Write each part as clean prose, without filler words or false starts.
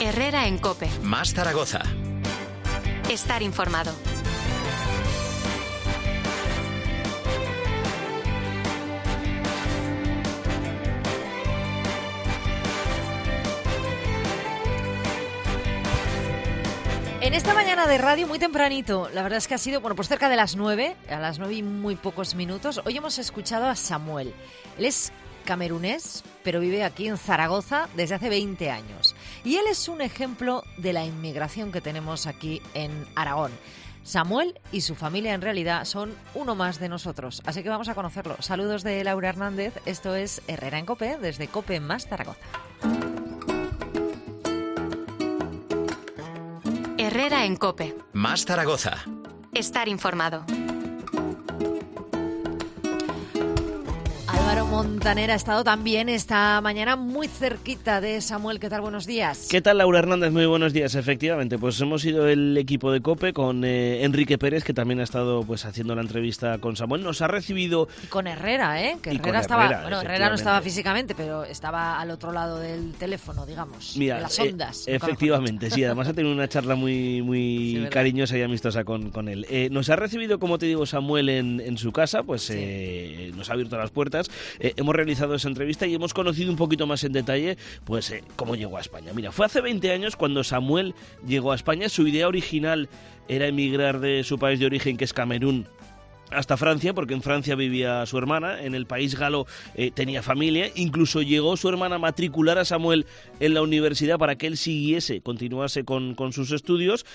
Herrera en COPE. Más Zaragoza. Estar informado. En esta mañana de radio muy tempranito, la verdad es que ha sido, pues cerca de las 9, a las 9 y muy pocos minutos, hoy hemos escuchado a Samuel. Él es camerunés, pero vive aquí en Zaragoza desde hace 20 años. Y él es un ejemplo de la inmigración que tenemos aquí en Aragón. Samuel y su familia en realidad son uno más de nosotros, así que vamos a conocerlo. Saludos de Laura Hernández, esto es Herrera en COPE, desde COPE más Zaragoza. Herrera en COPE. Más Zaragoza. Estar informado. Álvaro Montaner ha estado también esta mañana muy cerquita de Samuel. ¿Qué tal? Buenos días. ¿Qué tal, Laura Hernández? Muy buenos días. Efectivamente, pues hemos ido el equipo de COPE con Enrique Pérez, que también ha estado pues haciendo la entrevista con Samuel. Nos ha recibido... Y con Herrera, ¿eh? Que Herrera estaba... Bueno, Herrera no estaba físicamente, pero estaba al otro lado del teléfono, digamos. Mira, de las ondas. Efectivamente, sí. Además ha tenido una charla muy sí, cariñosa y amistosa con él. Nos ha recibido, como te digo, Samuel en su casa, pues sí. Nos ha abierto las puertas. Hemos realizado esa entrevista y hemos conocido un poquito más en detalle pues cómo llegó a España. Mira, fue hace 20 años cuando Samuel llegó a España. Su idea original era emigrar de su país de origen, que es Camerún, hasta Francia, porque en Francia vivía su hermana. En el país galo tenía familia. Incluso llegó su hermana a matricular a Samuel en la universidad para que él continuase con sus estudios,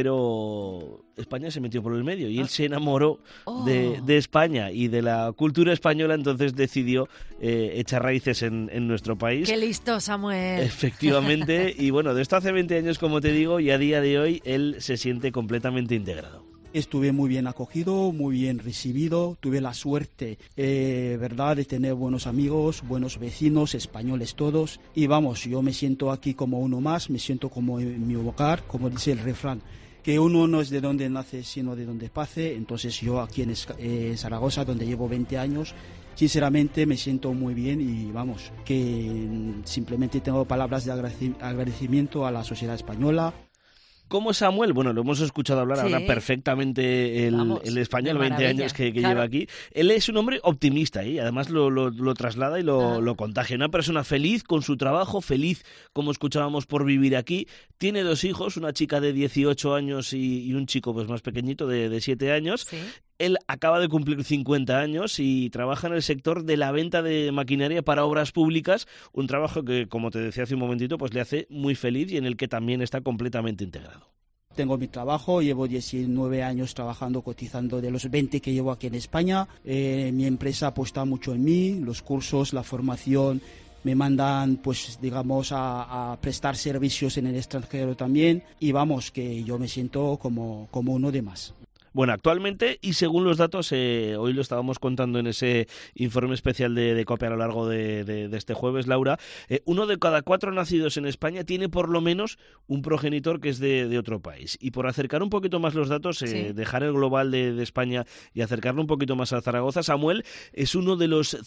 pero España se metió por el medio y él se enamoró de España y de la cultura española. Entonces decidió echar raíces en nuestro país. ¡Qué listo, Samuel! Efectivamente. Y bueno, de esto hace 20 años, como te digo, y a día de hoy él se siente completamente integrado. Estuve muy bien acogido, muy bien recibido. Tuve la suerte, verdad, de tener buenos amigos, buenos vecinos, españoles todos. Y vamos, yo me siento aquí como uno más, me siento como en mi hogar, como dice el refrán, que uno no es de donde nace, sino de donde pase. Entonces yo aquí en Zaragoza, donde llevo 20 años, sinceramente me siento muy bien y vamos, que simplemente tengo palabras de agradecimiento a la sociedad española. ¿Cómo es Samuel? Bueno, lo hemos escuchado hablar ahora perfectamente el español, 20 años que lleva aquí. Él es un hombre optimista y además lo traslada y lo contagia. Una persona feliz con su trabajo, feliz, como escuchábamos, por vivir aquí. Tiene 2 hijos, una chica de 18 años y un chico pues más pequeñito de 7 años. Sí. Él acaba de cumplir 50 años y trabaja en el sector de la venta de maquinaria para obras públicas, un trabajo que, como te decía hace un momentito, pues le hace muy feliz y en el que también está completamente integrado. Tengo mi trabajo, llevo 19 años trabajando, cotizando de los 20 que llevo aquí en España. Mi empresa apuesta mucho en mí, los cursos, la formación. Me mandan, pues digamos, a prestar servicios en el extranjero también. Y vamos, que yo me siento como uno de más. Bueno, actualmente, y según los datos, hoy lo estábamos contando en ese informe especial de COPE a lo largo de este jueves, Laura, 1 de cada 4 nacidos en España tiene por lo menos un progenitor que es de otro país. Y por acercar un poquito más los datos, dejar el global de España y acercarlo un poquito más a Zaragoza, Samuel es uno de los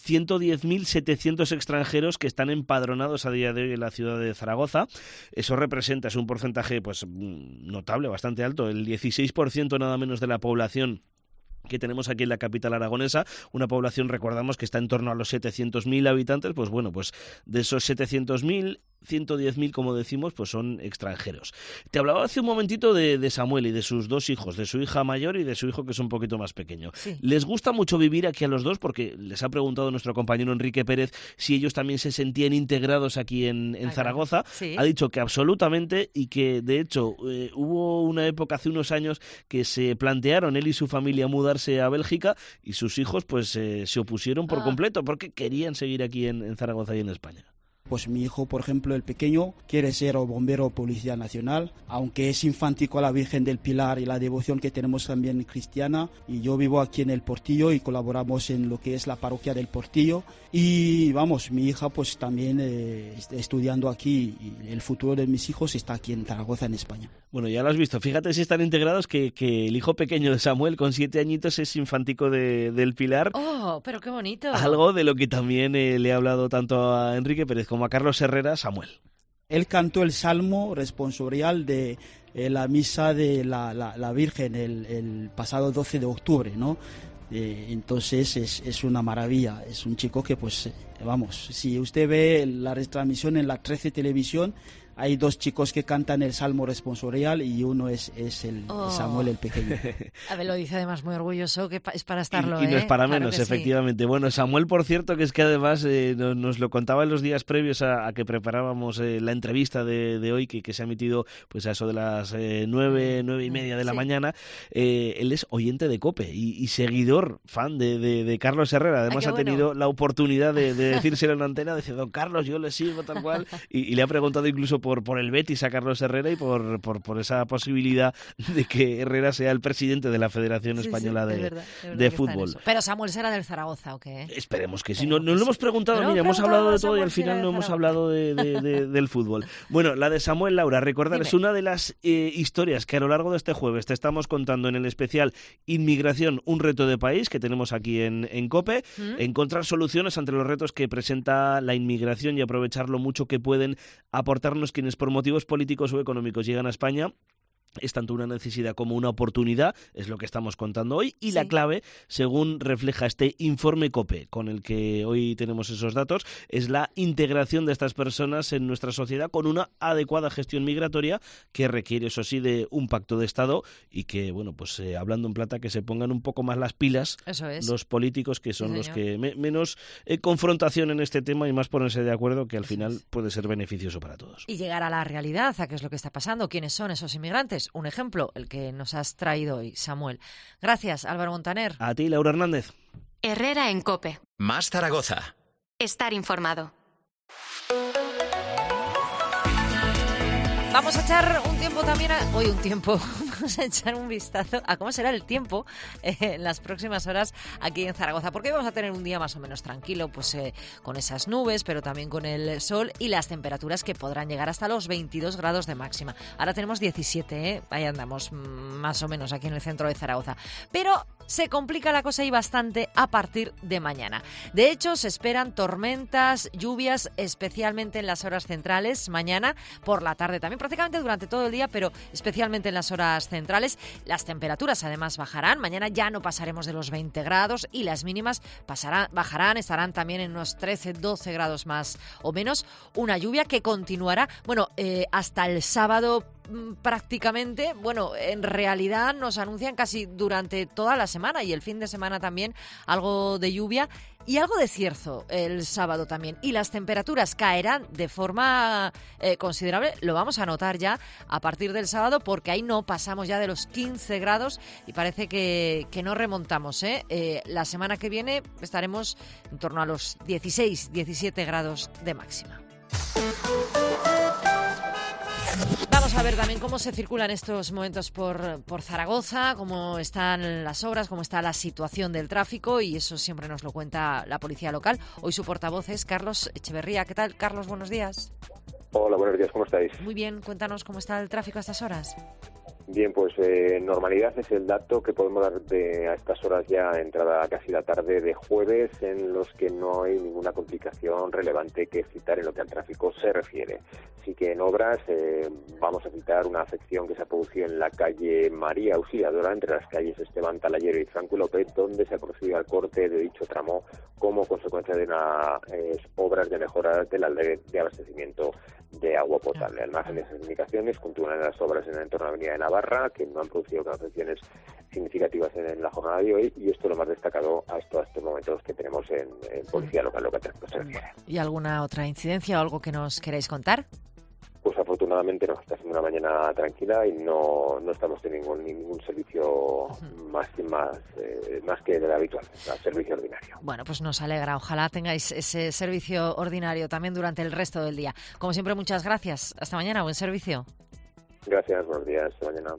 110.700 extranjeros que están empadronados a día de hoy en la ciudad de Zaragoza. Eso representa, es un porcentaje pues notable, bastante alto, el 16% nada menos de la población que tenemos aquí en la capital aragonesa, una población, recordamos, que está en torno a los 700.000 habitantes. Pues bueno, pues de esos 700.000, 110.000, como decimos, pues son extranjeros. Te hablaba hace un momentito de Samuel y de sus 2 hijos, de su hija mayor y de su hijo que es un poquito más pequeño. Sí. Les gusta mucho vivir aquí a los 2 porque les ha preguntado nuestro compañero Enrique Pérez si ellos también se sentían integrados aquí en Zaragoza. Sí. Ha dicho que absolutamente y que, de hecho, hubo una época hace unos años que se plantearon él y su familia mudarse a Bélgica y sus hijos pues se opusieron por completo porque querían seguir aquí en Zaragoza y en España. Pues mi hijo, por ejemplo, el pequeño, quiere ser bombero o policía nacional, aunque es infántico a la Virgen del Pilar y la devoción que tenemos también cristiana. Y yo vivo aquí en el Portillo y colaboramos en lo que es la parroquia del Portillo. Y vamos, mi hija pues también está estudiando aquí y el futuro de mis hijos está aquí en Zaragoza, en España. Bueno, ya lo has visto. Fíjate si están integrados que el hijo pequeño de Samuel, con 7 añitos, es infántico del Pilar. ¡Oh, pero qué bonito! Algo de lo que también le he hablado tanto a Enrique Pérez como a Carlos Herrera, Samuel. Él cantó el salmo responsorial de la misa de la Virgen el pasado 12 de octubre, ¿no? Entonces es una maravilla, es un chico que pues vamos, si usted ve la retransmisión en la 13 Televisión, hay 2 chicos que cantan el salmo responsorial y uno es el Samuel el pequeño. A ver, lo dice además muy orgulloso, que es para estarlo. Y no es para claro menos, que efectivamente. Sí. Bueno, Samuel, por cierto, que es que además nos lo contaba en los días previos a que preparábamos la entrevista de hoy, que se ha emitido pues a eso de las 9:30 de la mañana. Él es oyente de COPE y seguidor, fan de Carlos Herrera. Además ha tenido la oportunidad de decírselo en la antena, decir, don Carlos, yo le sigo tal cual, y le ha preguntado incluso por el Betis a Carlos Herrera y por esa posibilidad de que Herrera sea el presidente de la Federación Española de Fútbol. Pero Samuel será del Zaragoza, ¿o qué? Esperemos que sí. Nos lo hemos preguntado, mira, hemos hablado de todo y al final no hemos hablado del fútbol. Bueno, la de Samuel, Laura, recordar, es una de las historias que a lo largo de este jueves te estamos contando en el especial Inmigración, un reto de país que tenemos aquí en COPE, encontrar soluciones ante los retos que presenta la inmigración y aprovechar lo mucho que pueden aportarnos quienes por motivos políticos o económicos llegan a España. Es tanto una necesidad como una oportunidad, es lo que estamos contando hoy, y la clave, según refleja este informe COPE, con el que hoy tenemos esos datos, es la integración de estas personas en nuestra sociedad con una adecuada gestión migratoria que requiere, eso sí, de un pacto de Estado y que, bueno, pues hablando en plata, que se pongan un poco más las pilas los políticos, que son los que menos confrontación en este tema y más ponerse de acuerdo, que al final puede ser beneficioso para todos. Y llegar a la realidad, a qué es lo que está pasando, quiénes son esos inmigrantes. Un ejemplo, el que nos has traído hoy, Samuel. Gracias, Álvaro Montaner. A ti, Laura Hernández. Herrera en COPE. Más Zaragoza. Estar informado. Vamos a echar un tiempo también vamos a echar un vistazo a cómo será el tiempo en las próximas horas aquí en Zaragoza, porque hoy vamos a tener un día más o menos tranquilo, pues con esas nubes, pero también con el sol y las temperaturas que podrán llegar hasta los 22 grados de máxima. Ahora tenemos 17, ahí andamos más o menos aquí en el centro de Zaragoza, pero se complica la cosa y bastante a partir de mañana. De hecho, se esperan tormentas, lluvias, especialmente en las horas centrales, mañana por la tarde también, prácticamente durante todo el día, pero especialmente en las horas centrales. Las temperaturas además bajarán, mañana ya no pasaremos de los 20 grados y las mínimas bajarán, estarán también en unos 13, 12 grados más o menos. Una lluvia que continuará, hasta el sábado prácticamente, en realidad nos anuncian casi durante toda la semana y el fin de semana también algo de lluvia y algo de cierzo el sábado también. Y las temperaturas caerán de forma considerable, lo vamos a notar ya a partir del sábado, porque ahí no pasamos ya de los 15 grados y parece que no remontamos. La semana que viene estaremos en torno a los 16, 17 grados de máxima. Vamos a ver también cómo se circula en estos momentos por Zaragoza, cómo están las obras, cómo está la situación del tráfico, y eso siempre nos lo cuenta la policía local. Hoy su portavoz es Carlos Echeverría. ¿Qué tal, Carlos? Buenos días. Hola, buenos días, ¿cómo estáis? Muy bien, cuéntanos cómo está el tráfico a estas horas. Bien, pues normalidad es el dato que podemos dar a estas horas ya, entrada casi la tarde de jueves, en los que no hay ninguna complicación relevante que citar en lo que al tráfico se refiere. Sí que en obras vamos a citar una afección que se ha producido en la calle María Auxiliadora, entre las calles Esteban Talayero y Franco López, donde se ha producido el corte de dicho tramo como consecuencia de unas obras de mejora de la red de abastecimiento de agua potable. Al margen de esas indicaciones, continúan las obras en el entorno de la Avenida de Navarra, que no han producido afecciones significativas en la jornada de hoy, y esto es lo más destacado hasta estos momentos que tenemos en Policía Local, lo que se refiere. ¿Y alguna otra incidencia o algo que nos queráis contar? Pues afortunadamente no, está siendo una mañana tranquila y no estamos teniendo ningún servicio más que el habitual, el servicio ordinario. Bueno, pues nos alegra. Ojalá tengáis ese servicio ordinario también durante el resto del día. Como siempre, muchas gracias. Hasta mañana. Buen servicio. Gracias, buenos días. Hasta mañana.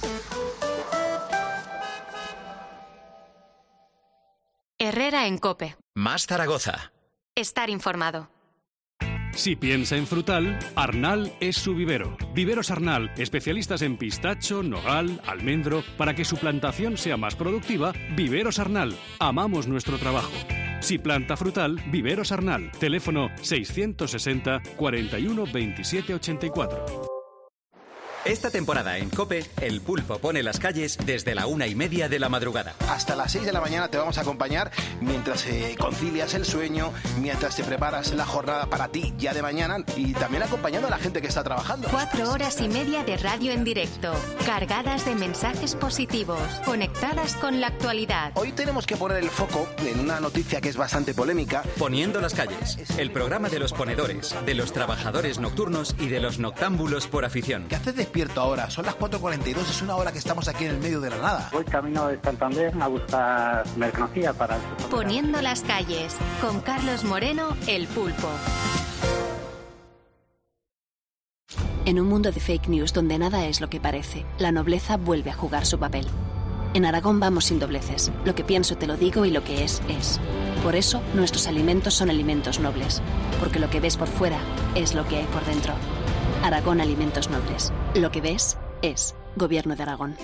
Herrera en COPE. Más Zaragoza. Estar informado. Si piensa en frutal, Arnal es su vivero. Viveros Arnal, especialistas en pistacho, nogal, almendro. Para que su plantación sea más productiva, Viveros Arnal. Amamos nuestro trabajo. Si planta frutal, Viveros Arnal. Teléfono 660 41 27 84. Esta temporada en COPE, El Pulpo pone las calles desde la 1:30 de la madrugada. Hasta las 6 de la mañana te vamos a acompañar mientras concilias el sueño, mientras te preparas la jornada para ti ya de mañana y también acompañando a la gente que está trabajando. 4 horas y media de radio en directo, cargadas de mensajes positivos, conectadas con la actualidad. Hoy tenemos que poner el foco en una noticia que es bastante polémica. Poniendo las calles, el programa de los ponedores, de los trabajadores nocturnos y de los noctámbulos por afición. ¿Qué haces despierto ahora? Son las 4:42, es una hora que estamos aquí en el medio de la nada. Voy camino de Santander a buscar mercancía para el supermercado. Poniendo las calles, con Carlos Moreno, El Pulpo. En un mundo de fake news donde nada es lo que parece, la nobleza vuelve a jugar su papel. En Aragón vamos sin dobleces. Lo que pienso te lo digo y lo que es, es. Por eso, nuestros alimentos son alimentos nobles. Porque lo que ves por fuera es lo que hay por dentro. Aragón Alimentos Nobles. Lo que ves es. Gobierno de Aragón.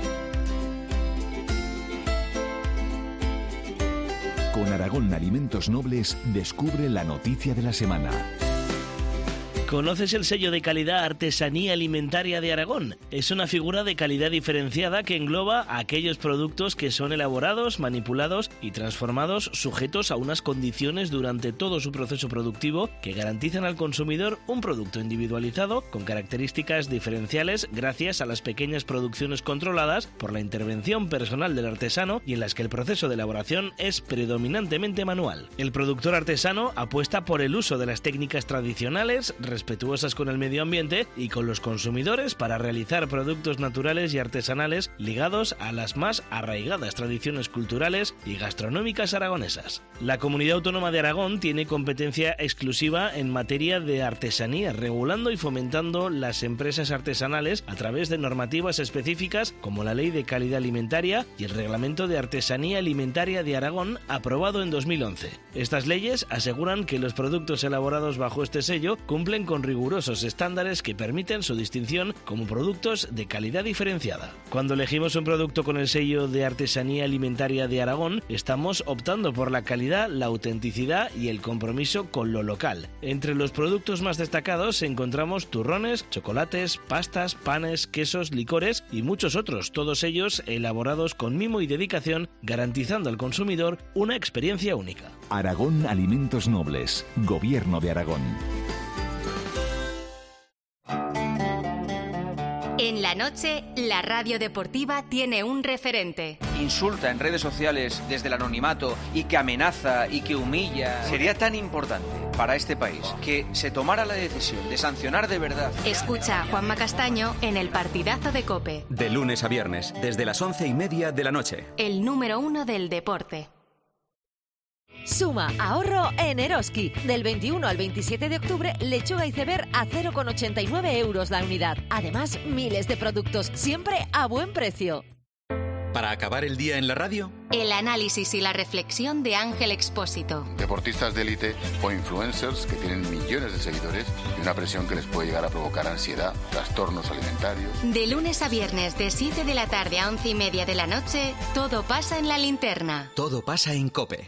Con Aragón Alimentos Nobles, descubre la noticia de la semana. ¿Conoces el sello de calidad Artesanía Alimentaria de Aragón? Es una figura de calidad diferenciada que engloba a aquellos productos que son elaborados, manipulados y transformados sujetos a unas condiciones durante todo su proceso productivo que garantizan al consumidor un producto individualizado con características diferenciales gracias a las pequeñas producciones controladas por la intervención personal del artesano y en las que el proceso de elaboración es predominantemente manual. El productor artesano apuesta por el uso de las técnicas tradicionales, respetuosas con el medio ambiente y con los consumidores para realizar productos naturales y artesanales ligados a las más arraigadas tradiciones culturales y gastronómicas aragonesas. La Comunidad Autónoma de Aragón tiene competencia exclusiva en materia de artesanía, regulando y fomentando las empresas artesanales a través de normativas específicas como la Ley de Calidad Alimentaria y el Reglamento de Artesanía Alimentaria de Aragón, aprobado en 2011. Estas leyes aseguran que los productos elaborados bajo este sello cumplen con rigurosos estándares que permiten su distinción como productos de calidad diferenciada. Cuando elegimos un producto con el sello de Artesanía Alimentaria de Aragón, estamos optando por la calidad, la autenticidad y el compromiso con lo local. Entre los productos más destacados encontramos turrones, chocolates, pastas, panes, quesos, licores y muchos otros, todos ellos elaborados con mimo y dedicación, garantizando al consumidor una experiencia única. Aragón Alimentos Nobles, Gobierno de Aragón. En la noche, la radio deportiva tiene un referente. Insulta en redes sociales desde el anonimato y que amenaza y que humilla. Sería tan importante para este país que se tomara la decisión de sancionar de verdad. Escucha a Juanma Castaño en el partidazo de COPE. De lunes a viernes, desde las 11:30 de la noche. El número 1 del deporte. Suma ahorro en Eroski. Del 21 al 27 de octubre, lechuga iceberg a 0,89 euros la unidad. Además, miles de productos, siempre a buen precio. Para acabar el día en la radio, el análisis y la reflexión de Ángel Expósito. Deportistas de élite o influencers que tienen millones de seguidores y una presión que les puede llegar a provocar ansiedad, trastornos alimentarios. De lunes a viernes, de 7 de la tarde a 11:30 de la noche, todo pasa en la linterna. Todo pasa en COPE.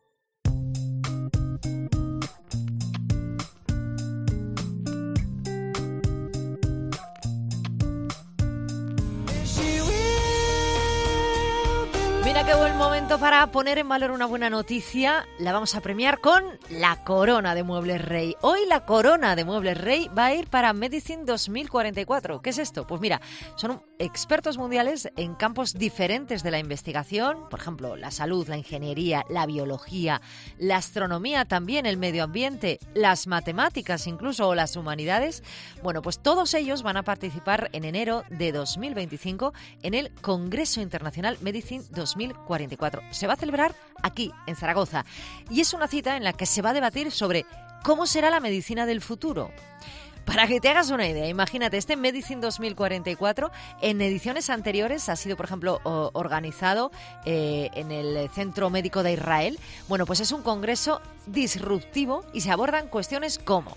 Mira qué buen momento para poner en valor una buena noticia. La vamos a premiar con la corona de Muebles Rey. Hoy la corona de Muebles Rey va a ir para Medicine 2044. ¿Qué es esto? Pues mira, son expertos mundiales en campos diferentes de la investigación. Por ejemplo, la salud, la ingeniería, la biología, la astronomía, también el medio ambiente, las matemáticas incluso o las humanidades. Bueno, pues todos ellos van a participar en enero de 2025 en el Congreso Internacional Medicine 2044. Se va a celebrar aquí, en Zaragoza, y es una cita en la que se va a debatir sobre cómo será la medicina del futuro. Para que te hagas una idea, imagínate, este Medicine 2044 en ediciones anteriores ha sido, por ejemplo, organizado en el Centro Médico de Israel. Bueno, pues es un congreso disruptivo y se abordan cuestiones como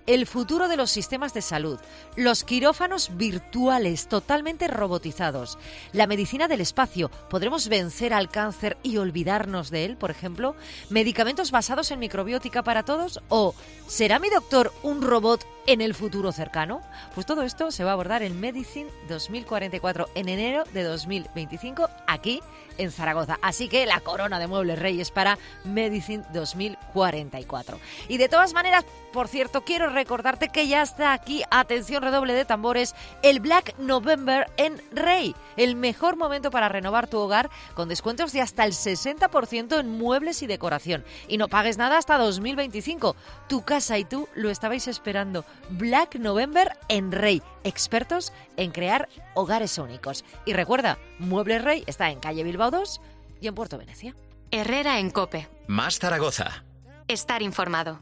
el futuro de los sistemas de salud, los quirófanos virtuales totalmente robotizados, la medicina del espacio, ¿podremos vencer al cáncer y olvidarnos de él, por ejemplo? ¿Medicamentos basados en microbiótica para todos? ¿O será mi doctor un robot en el futuro cercano? Pues todo esto se va a abordar en Medicine 2044 en enero de 2025 aquí en Zaragoza. Así que la corona de Muebles Reyes para Medicine 2044. Y de todas maneras, por cierto, quiero recordarte que ya está aquí, atención, redoble de tambores, el Black November en Rey. El mejor momento para renovar tu hogar con descuentos de hasta el 60% en muebles y decoración. Y no pagues nada hasta 2025. Tu casa y tú lo estabais esperando. Black November en Rey. Expertos en crear hogares únicos. Y recuerda, Muebles Rey está en calle Bilbao 2 y en Puerto Venecia. Herrera en COPE. Más Zaragoza. Estar informado.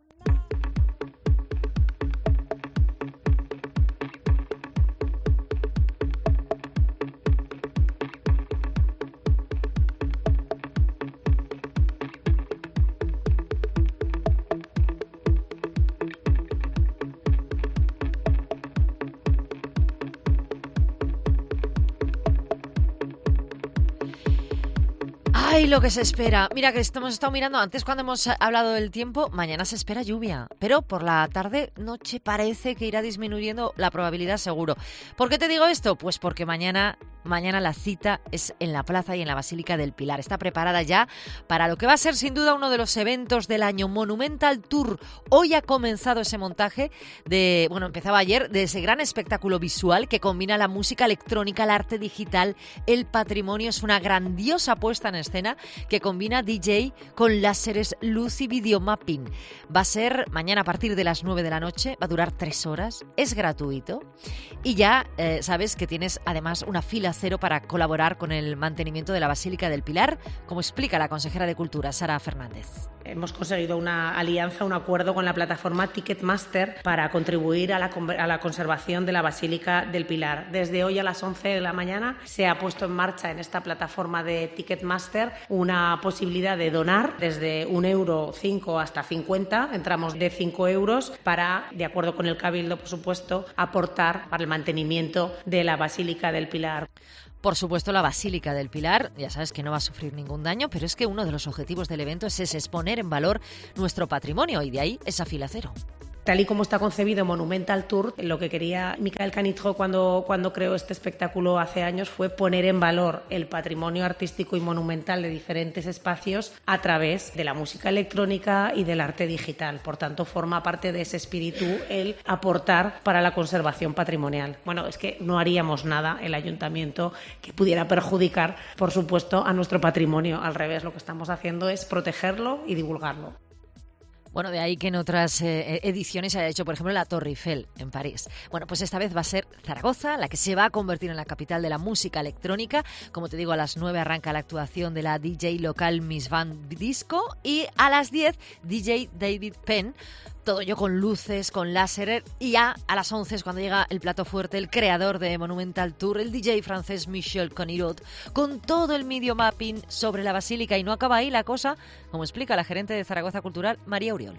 ¡Ay, lo que se espera! Mira que hemos estado mirando antes cuando hemos hablado del tiempo. Mañana se espera lluvia, pero por la tarde-noche parece que irá disminuyendo la probabilidad seguro. ¿Por qué te digo esto? Pues porque mañana la cita es en la plaza y en la Basílica del Pilar. Está preparada ya para lo que va a ser sin duda uno de los eventos del año, Monumental Tour. Hoy ha comenzado ese montaje empezaba ayer, de ese gran espectáculo visual que combina la música electrónica, el arte digital, el patrimonio. Es una grandiosa puesta en escena que combina DJ con láseres, luz y videomapping. Va a ser mañana a partir de las 9 de la noche, va a durar 3 horas, es gratuito y ya sabes que tienes además una fila cero para colaborar con el mantenimiento de la Basílica del Pilar, como explica la consejera de Cultura, Sara Fernández. Hemos conseguido una alianza, un acuerdo con la plataforma Ticketmaster para contribuir a la conservación de la Basílica del Pilar. Desde hoy a las 11 de la mañana se ha puesto en marcha en esta plataforma de Ticketmaster una posibilidad de donar desde €1, 5 hasta 50, entramos de 5 euros para, de acuerdo con el Cabildo, por supuesto, aportar para el mantenimiento de la Basílica del Pilar. Por supuesto, la Basílica del Pilar, ya sabes que no va a sufrir ningún daño, pero es que uno de los objetivos del evento es exponer en valor nuestro patrimonio y de ahí esa fila cero. Tal y como está concebido Monumental Tour, lo que quería Michael Canijo cuando creó este espectáculo hace años fue poner en valor el patrimonio artístico y monumental de diferentes espacios a través de la música electrónica y del arte digital. Por tanto, forma parte de ese espíritu el aportar para la conservación patrimonial. Bueno, es que no haríamos nada el ayuntamiento que pudiera perjudicar, por supuesto, a nuestro patrimonio. Al revés, lo que estamos haciendo es protegerlo y divulgarlo. Bueno, de ahí que en otras ediciones se haya hecho, por ejemplo, la Torre Eiffel en París. Bueno, pues esta vez va a ser Zaragoza, la que se va a convertir en la capital de la música electrónica. Como te digo, a las 9 arranca la actuación de la DJ local Miss Van Disco y a las 10 DJ David Penn. Todo ello con luces, con láser, y ya a las 11 es cuando llega el plato fuerte, el creador de Monumental Tour, el DJ francés Michel Conirot, con todo el video mapping sobre la Basílica. Y no acaba ahí la cosa, como explica la gerente de Zaragoza Cultural, María Uriol.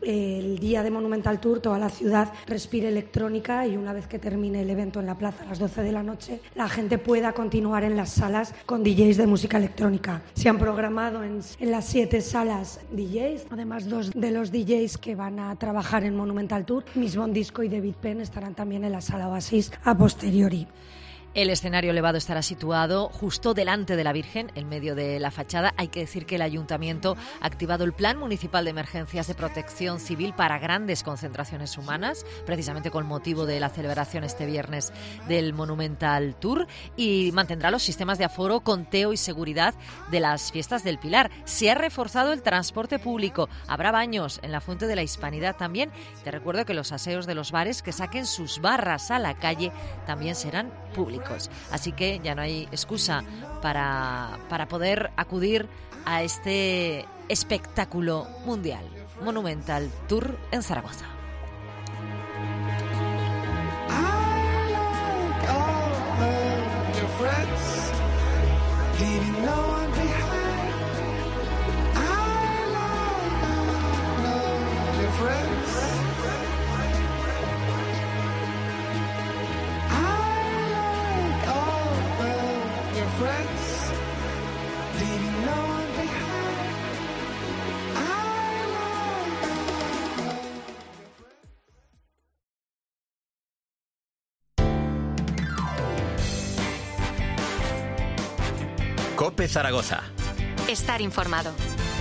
El día de Monumental Tour, toda la ciudad respira electrónica y una vez que termine el evento en la plaza a las 12 de la noche, la gente pueda continuar en las salas con DJs de música electrónica. Se han programado en las 7 salas DJs, además 2 de los DJs que van a trabajar en Monumental Tour, Miss Van Disco y David Penn, estarán también en la sala Oasis a posteriori. El escenario elevado estará situado justo delante de la Virgen, en medio de la fachada. Hay que decir que el Ayuntamiento ha activado el Plan Municipal de Emergencias de Protección Civil para grandes concentraciones humanas, precisamente con motivo de la celebración este viernes del Monumental Tour, y mantendrá los sistemas de aforo, conteo y seguridad de las fiestas del Pilar. Se ha reforzado el transporte público. Habrá baños en la Fuente de la Hispanidad también. Te recuerdo que los aseos de los bares que saquen sus barras a la calle también serán públicos. Así que ya no hay excusa para poder acudir a este espectáculo mundial. Monumental Tour en Zaragoza. COPE Zaragoza. Estar informado.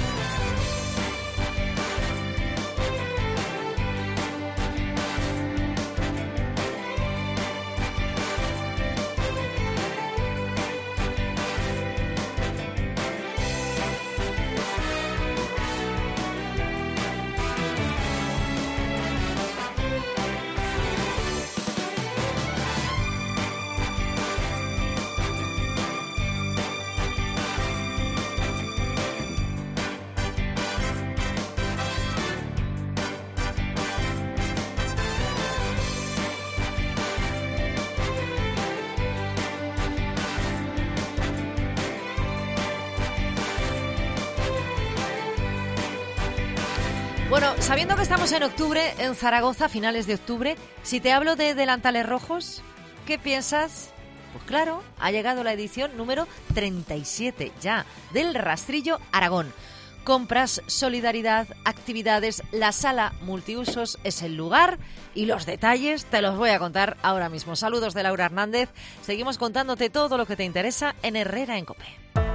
Bueno, sabiendo que estamos en octubre, en Zaragoza, finales de octubre, si te hablo de delantales rojos, ¿qué piensas? Pues claro, ha llegado la edición número 37 ya del Rastrillo Aragón. Compras, solidaridad, actividades, la sala multiusos es el lugar y los detalles te los voy a contar ahora mismo. Saludos de Laura Hernández. Seguimos contándote todo lo que te interesa en Herrera en COPE.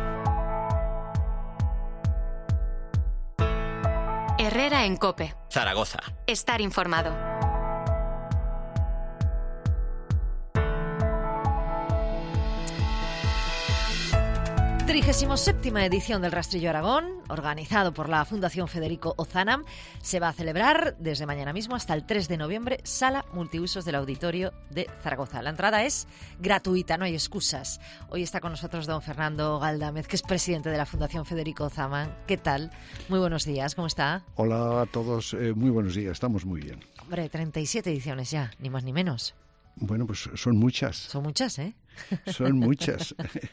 Herrera en COPE. Zaragoza. Estar informado. Séptima edición del Rastrillo Aragón, organizado por la Fundación Federico Ozanam, se va a celebrar desde mañana mismo hasta el 3 de noviembre, sala multiusos del Auditorio de Zaragoza. La entrada es gratuita, no hay excusas. Hoy está con nosotros don Fernando Galdámez, que es presidente de la Fundación Federico Ozanam. ¿Qué tal? Muy buenos días, ¿cómo está? Hola a todos, muy buenos días, estamos muy bien. Hombre, 37 ediciones ya, ni más ni menos. Bueno, pues son muchas. Son muchas, ¿eh? Son muchas.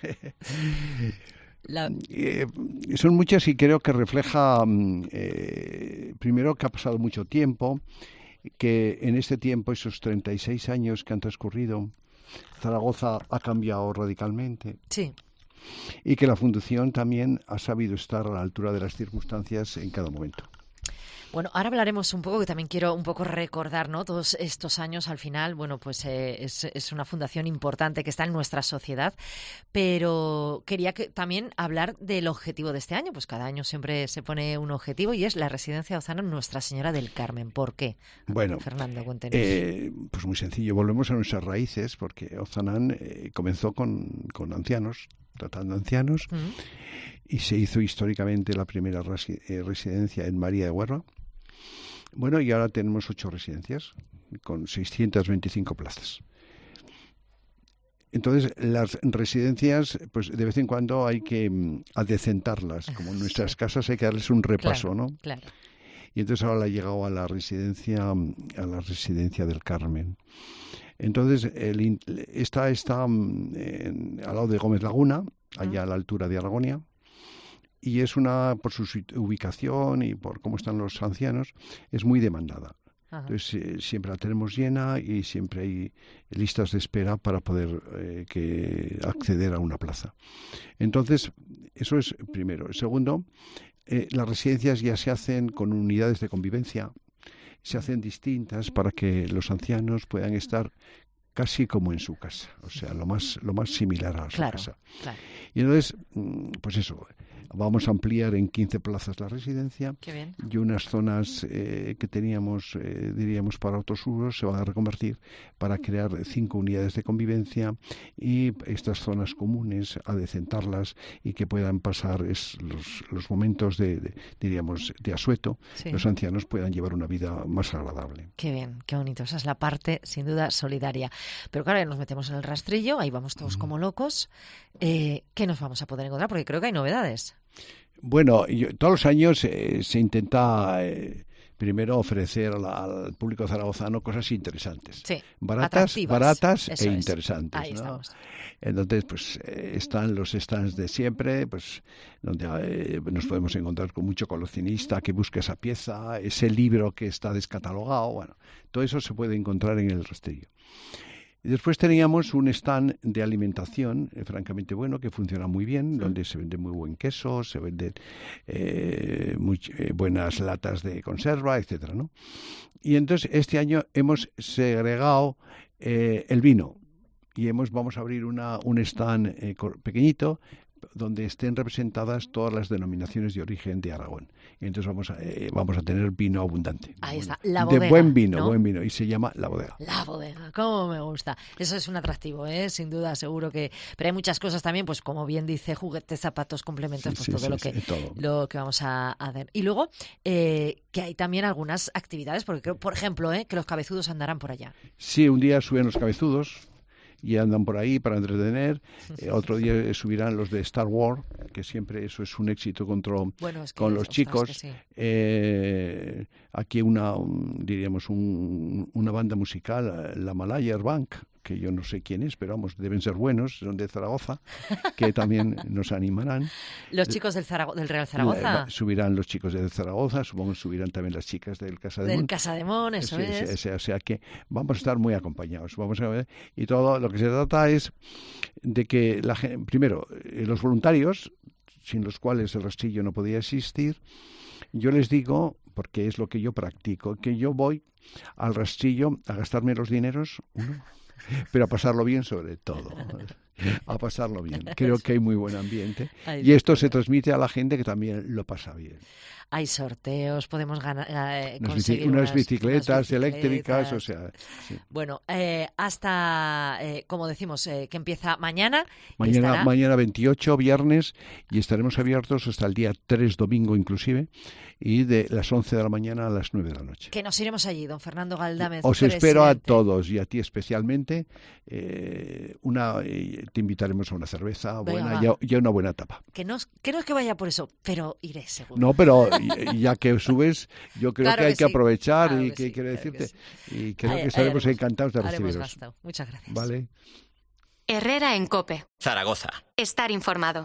Son muchas y creo que refleja, primero, que ha pasado mucho tiempo, que en este tiempo, esos 36 años que han transcurrido, Zaragoza ha cambiado radicalmente. Sí. Y que la Fundación también ha sabido estar a la altura de las circunstancias en cada momento. Bueno, ahora hablaremos un poco, que también quiero un poco recordar, ¿no? Todos estos años, al final, bueno, pues es una fundación importante que está en nuestra sociedad, pero quería también hablar del objetivo de este año. Pues cada año siempre se pone un objetivo y es la residencia Ozanam Nuestra Señora del Carmen. ¿Por qué? Bueno, Fernando, cuéntenos. Pues muy sencillo, volvemos a nuestras raíces, porque Ozanam comenzó con ancianos, tratando ancianos, y se hizo históricamente la primera residencia en María de Huerva. Bueno, y ahora tenemos 8 residencias con 625 plazas. Entonces, las residencias, pues de vez en cuando hay que adecentarlas, como en nuestras casas hay que darles un repaso, claro, ¿no? Claro. Y entonces ahora le ha llegado a la residencia del Carmen. Entonces, está al lado de Gómez Laguna, allá a la altura de Aragonia. Y es por su ubicación y por cómo están los ancianos, es muy demandada. Ajá. Entonces siempre la tenemos llena y siempre hay listas de espera para poder acceder a una plaza. Entonces, eso es primero. Segundo, las residencias ya se hacen con unidades de convivencia, se hacen distintas para que los ancianos puedan estar casi como en su casa, o sea, lo más similar a su casa. Claro. Y entonces, pues eso, vamos a ampliar en 15 plazas la residencia. Qué bien. Y unas zonas que teníamos, diríamos, para otros usos se van a reconvertir para crear 5 unidades de convivencia y estas zonas comunes, adecentarlas y que puedan pasar los momentos diríamos, de asueto, sí. Los ancianos puedan llevar una vida más agradable. Qué bien, qué bonito. Esa es la parte, sin duda, solidaria. Pero claro, ya nos metemos en el rastrillo, ahí vamos todos como locos. ¿Qué nos vamos a poder encontrar? Porque creo que hay novedades. Bueno, todos los años se intenta primero ofrecer al público zaragozano cosas interesantes, sí, baratas e interesantes. Ahí estamos. Entonces, pues están los stands de siempre, pues donde nos podemos encontrar con mucho coleccionista que busca esa pieza, ese libro que está descatalogado. Bueno, todo eso se puede encontrar en el rastrillo. Y después teníamos un stand de alimentación francamente bueno, que funciona muy bien, donde se vende muy buen queso, se venden buenas latas de conserva, etcétera, ¿no? Y entonces este año hemos segregado el vino y vamos a abrir un stand pequeñito donde estén representadas todas las denominaciones de origen de Aragón. Y entonces vamos a tener vino abundante. Ahí está, la bodega. De buen vino, ¿no? buen vino. Y se llama La Bodega. La Bodega, cómo me gusta. Eso es un atractivo, sin duda, seguro que... Pero hay muchas cosas también, pues como bien dice, juguetes, zapatos, complementos, todo lo que vamos a hacer. Y luego, que hay también algunas actividades, porque creo, por ejemplo, que los cabezudos andarán por allá. Sí, un día suben los cabezudos y andan por ahí para entretener. Otro día subirán los de Star Wars, que siempre eso es un éxito con los chicos. Sí. Aquí diríamos una banda musical, la Malayer Bank, que yo no sé quién es, pero vamos, deben ser buenos, son de Zaragoza, que también nos animarán. ¿Los chicos del Real Zaragoza? Subirán los chicos de Zaragoza, supongo que subirán también las chicas del Casademón. Del Casademón, eso es. O sea que vamos a estar muy acompañados. Vamos a ver, y todo lo que se trata es de que primero, los voluntarios, sin los cuales el rastrillo no podía existir, yo les digo, porque es lo que yo practico, que yo voy al rastrillo a gastarme los dineros, pero a pasarlo bien sobre todo. A pasarlo bien. Creo que hay muy buen ambiente. Y esto se transmite a la gente que también lo pasa bien. Hay sorteos, podemos conseguir unas bicicletas eléctricas, o sea... Sí. Bueno, hasta, como decimos, que empieza mañana. Mañana 28, viernes, y estaremos abiertos hasta el día 3, domingo inclusive, y de las 11 de la mañana a las 9 de la noche. Que nos iremos allí, don Fernando Galdámez. Os espero a todos, y a ti especialmente. Te invitaremos a una cerveza buena y a una buena tapa. Que no es que vaya por eso, pero iré seguro. No, pero ya que subes, yo creo que hay que aprovechar y que quiero decirte. Y creo que estaremos encantados de recibiros. Muchas gracias. Vale. Herrera en COPE. Zaragoza. Estar informado.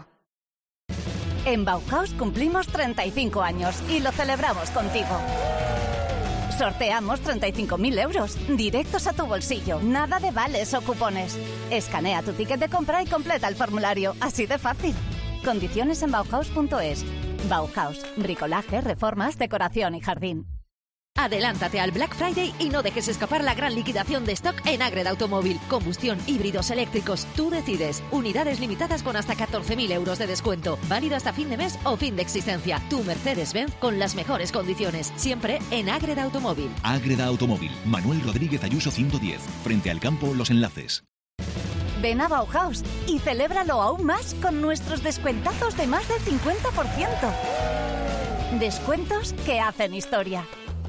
En Bauhaus cumplimos 35 años y lo celebramos contigo. Sorteamos 35.000 euros, directos a tu bolsillo, nada de vales o cupones. Escanea tu ticket de compra y completa el formulario, así de fácil. Condiciones en Bauhaus.es. Bauhaus, bricolaje, reformas, decoración y jardín. Adelántate al Black Friday y no dejes escapar la gran liquidación de stock en Ágreda Automóvil. Combustión, híbridos, eléctricos, tú decides. Unidades limitadas con hasta 14.000 euros de descuento. Válido hasta fin de mes o fin de existencia. Tu Mercedes-Benz con las mejores condiciones. Siempre en Ágreda Automóvil. Ágreda Automóvil. Manuel Rodríguez Ayuso 110. Frente al campo Los Enlaces. Ven a Bauhaus y celébralo aún más con nuestros descuentazos de más del 50%. Descuentos que hacen historia.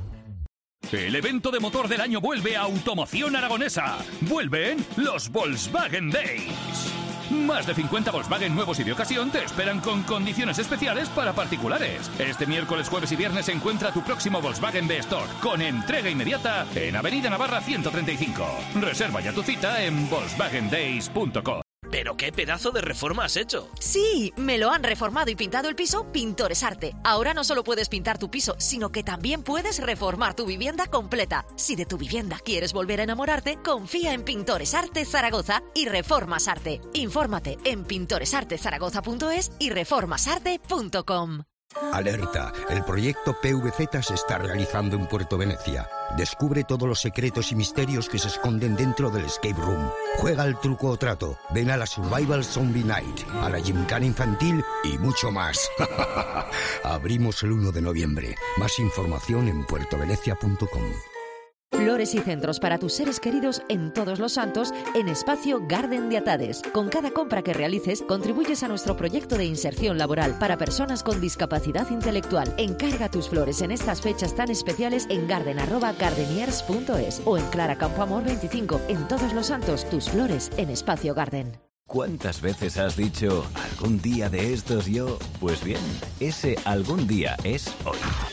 El evento de motor del año vuelve a Automoción Aragonesa. Vuelven los Volkswagen Days. Más de 50 Volkswagen nuevos y de ocasión te esperan con condiciones especiales para particulares. Este miércoles, jueves y viernes encuentra tu próximo Volkswagen de stock con entrega inmediata en Avenida Navarra 135. Reserva ya tu cita en volkswagendays.com. ¿Pero qué pedazo de reforma has hecho? Sí, me lo han reformado y pintado el piso Pintores Arte. Ahora no solo puedes pintar tu piso, sino que también puedes reformar tu vivienda completa. Si de tu vivienda quieres volver a enamorarte, confía en Pintores Arte Zaragoza y Reformas Arte. Infórmate en pintoresartezaragoza.es y reformasarte.com. Alerta, el proyecto PVZ se está realizando en Puerto Venecia. Descubre todos los secretos y misterios que se esconden dentro del escape room. Juega al truco o trato. Ven a la Survival Zombie Night, a la Gymkhana infantil y mucho más. Abrimos el 1 de noviembre. Más información en puertovenecia.com. Flores y centros para tus seres queridos en Todos los Santos en Espacio Garden de Atades. Con cada compra que realices, contribuyes a nuestro proyecto de inserción laboral para personas con discapacidad intelectual. Encarga tus flores en estas fechas tan especiales en garden@gardeniers.es o en Clara Campoamor 25. En Todos los Santos, tus flores en Espacio Garden. ¿Cuántas veces has dicho algún día de estos yo? Pues bien, ese algún día es hoy.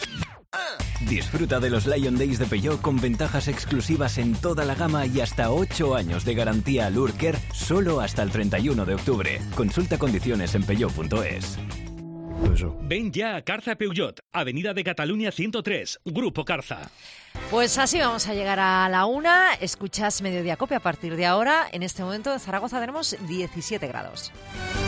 Disfruta de los Lion Days de Peugeot con ventajas exclusivas en toda la gama y hasta 8 años de garantía al Urker solo hasta el 31 de octubre. Consulta condiciones en peugeot.es. Ven ya a Carza Peugeot, Avenida de Cataluña 103, Grupo Carza. Pues así vamos a llegar a la 1. Escuchas Mediodía Cope a partir de ahora. En este momento en Zaragoza tenemos 17 grados.